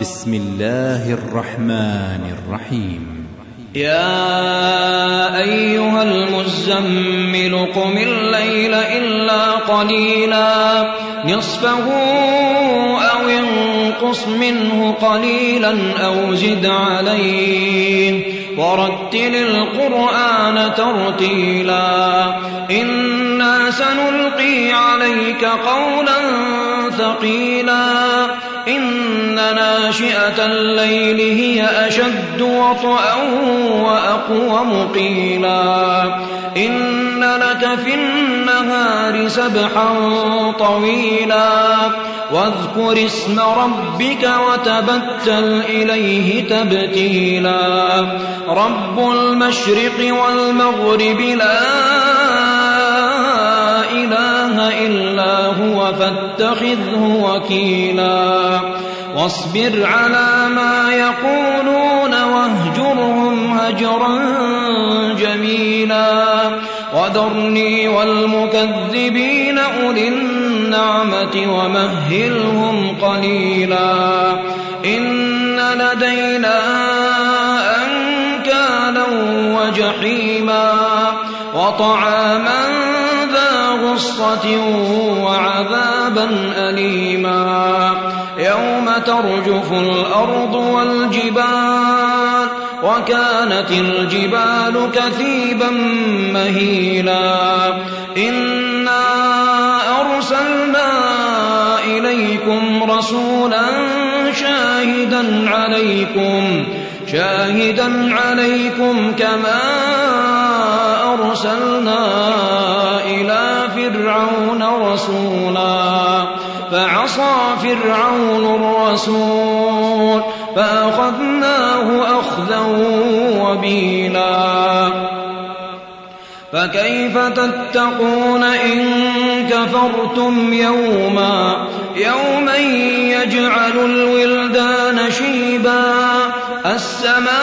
بسم الله الرحمن الرحيم. يا أيها المزمل قم الليل إلا قليلا نصفه أو انقص منه قليلا أو زد عليه ورتل القرآن ترتيلا إنا سنلقي عليك قولا ثقيلا إن ناشئة الليل هي أشد وطئا وأقوم قيلا إن لك في النهار سبحا طويلا واذكر اسم ربك وتبتل إليه تبتيلا رب المشرق والمغرب لا إله إلا هو فاتخذه وكيلا واصبر على ما يقولون واهجرهم هجرا جميلا وذرني والمكذبين أولي النعمة ومهلهم قليلا إن لدينا أنكالا وجحيما وطعاما ذا غصة وعذابا أليما يوم ترجف الأرض والجبال وكانت الجبال كثيبا مهيلا إنا أرسلنا إليكم رسولا شاهدا عليكم كما أرسلنا إلى فرعون رسولا فعصى فرعون الرسول فأخذناه أخذا وبيلا فكيف تتقون إن كفرتم يوما يجعل الولدان شيبا السماء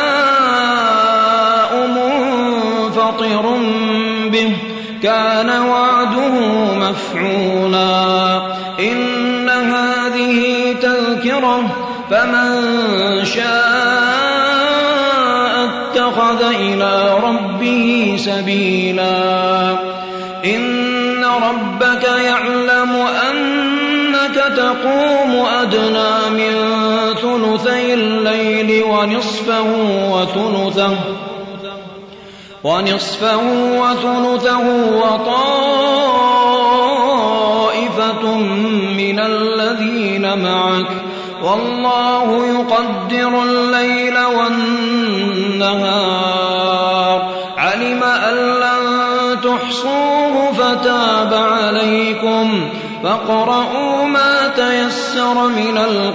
منفطر به كان وعده مفعولا إن هذه تذكرة فمن شاء اتخذ إلى ربه سبيلا إن ربك يعلم أنك تقوم أدنى من ثلثي الليل ونصفه وثلثه وطائفة من الذين معك والله يقدر الليل والنهار علم أن لن تحصوه فتاب عليكم فاقرؤوا ما تيسر من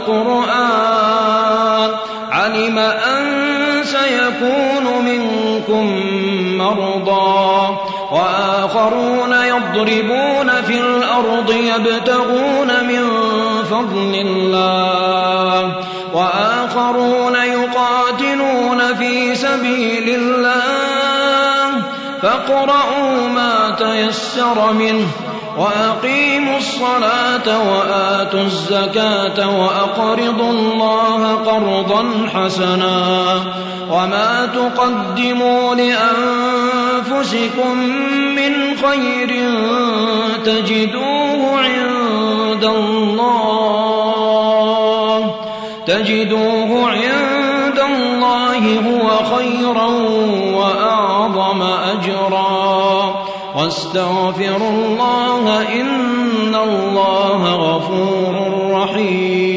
القرآن علم أن سيكون منكم مرضى وآخرون يضربون في الأرض يبتغون من فضل الله وآخرون يقاتلون في سبيل الله فاقرؤوا ما تيسر منه وأقيموا الصلاة وآتوا الزكاة وأقرضوا الله قرضا حسنا وما تقدموا لأنفسكم من خير تجدوه عند الله هو خيرا وأعظم أجرا واستغفروا الله إن الله غفور رحيم.